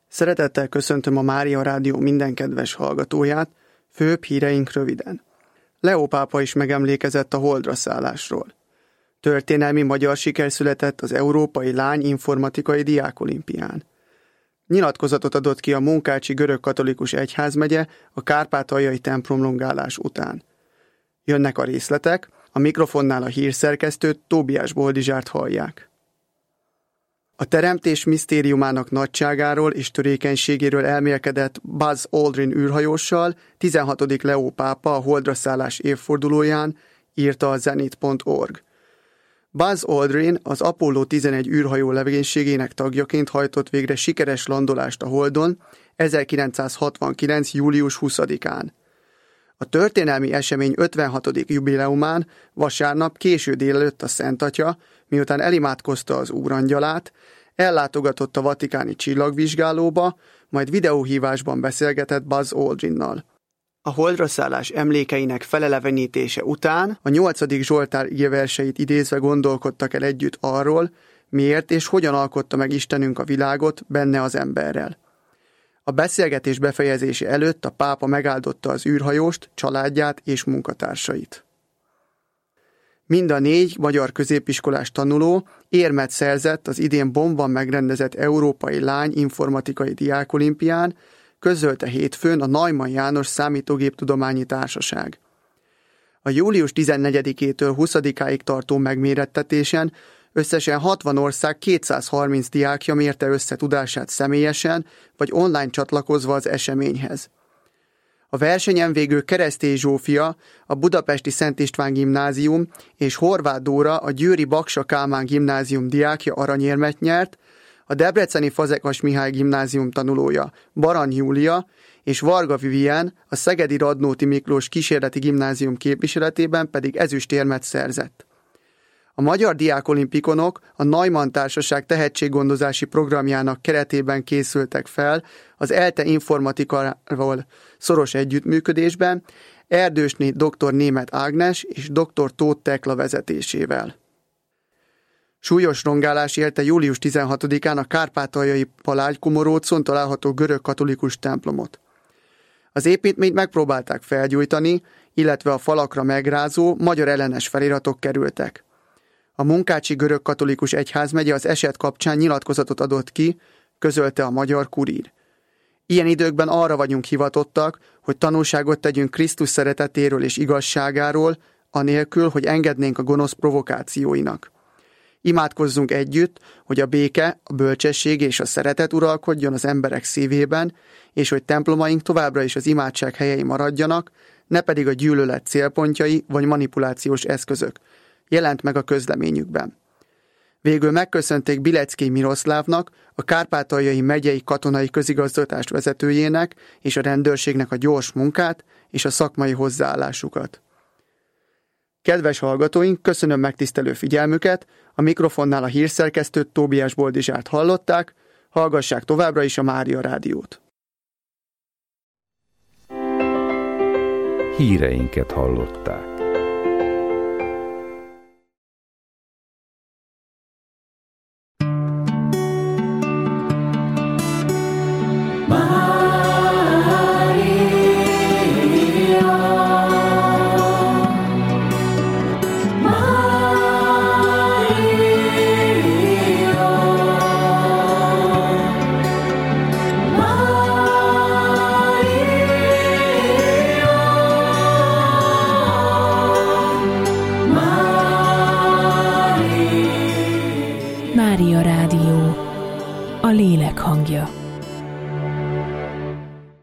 Szeretettel köszöntöm a Mária Rádió minden kedves hallgatóját, főbb híreink röviden. Leó pápa is megemlékezett a holdra szállásról. Történelmi magyar siker született az Európai Lány Informatikai Diákolimpián. Nyilatkozatot adott ki a Munkácsi Görögkatolikus Egyházmegye a kárpátaljai templomlongálás után. Jönnek a részletek, a mikrofonnál a hírszerkesztőt, Tóbiás Boldizsárt hallják. A teremtés misztériumának nagyságáról és törékenységéről elmélkedett Buzz Aldrin űrhajóssal 16. Leó pápa a holdra szállás évfordulóján, írta a zenit.org. Buzz Aldrin az Apollo 11 űrhajó legénységének tagjaként hajtott végre sikeres landolást a Holdon 1969. július 20-án. A történelmi esemény 56. jubileumán vasárnap késő délelőtt a Szent Atya, miután elimádkozta az Úrangyalát, ellátogatott a vatikáni csillagvizsgálóba, majd videóhívásban beszélgetett Buzz Aldrinnal. A holdra szállás emlékeinek felelevenítése után a 8. Zsoltár igeverseit idézve gondolkodtak el együtt arról, miért és hogyan alkotta meg Istenünk a világot benne az emberrel. A beszélgetés befejezése előtt a pápa megáldotta az űrhajóst, családját és munkatársait. Mind a 4 magyar középiskolás tanuló érmet szerzett az idén Bonnban megrendezett Európai Lány Informatikai Diákolimpián, közölte hétfőn a Neumann János Számítógéptudományi Társaság. A július 14-től 20-áig tartó megmérettetésen összesen 60 ország 230 diákja mérte össze tudását személyesen vagy online csatlakozva az eseményhez. A versenyen végül Keresztély Zsófia, a budapesti Szent István Gimnázium és Horváth Dóra, a győri Baksa Kálmán Gimnázium diákja aranyérmet nyert, a debreceni Fazekas Mihály Gimnázium tanulója Barany Júlia és Varga Vivien, a szegedi Radnóti Miklós Kísérleti Gimnázium képviseletében pedig ezüstérmet szerzett. A magyar diákolimpikonok a Neumann Társaság tehetséggondozási programjának keretében készültek fel az ELTE informatikával szoros együttműködésben, Erdősné dr. Németh Ágnes és dr. Tóth Tekla vezetésével. Súlyos rongálás élte július 16-án a kárpátaljai Palágykomorócon található görög katolikus templomot. Az építményt megpróbálták felgyújtani, illetve a falakra megrázó, magyar ellenes feliratok kerültek. A Munkácsi Görögkatolikus Egyházmegye az eset kapcsán nyilatkozatot adott ki, közölte a Magyar Kurír. Ilyen időkben arra vagyunk hivatottak, hogy tanúságot tegyünk Krisztus szeretetéről és igazságáról, anélkül, hogy engednénk a gonosz provokációinak. Imádkozzunk együtt, hogy a béke, a bölcsesség és a szeretet uralkodjon az emberek szívében, és hogy templomaink továbbra is az imádság helyei maradjanak, ne pedig a gyűlölet célpontjai vagy manipulációs eszközök, jelent meg a közleményükben. Végül megköszönték Bilecki Miroszlávnak, a kárpátaljai megyei katonai közigazgatás vezetőjének és a rendőrségnek a gyors munkát és a szakmai hozzáállásukat. Kedves hallgatóink, köszönöm megtisztelő figyelmüket, a mikrofonnál a hírszerkesztőt, Tóbiás Boldizsárt hallották, hallgassák továbbra is a Mária Rádiót. Híreinket hallották. Mária Rádió, a lélek hangja.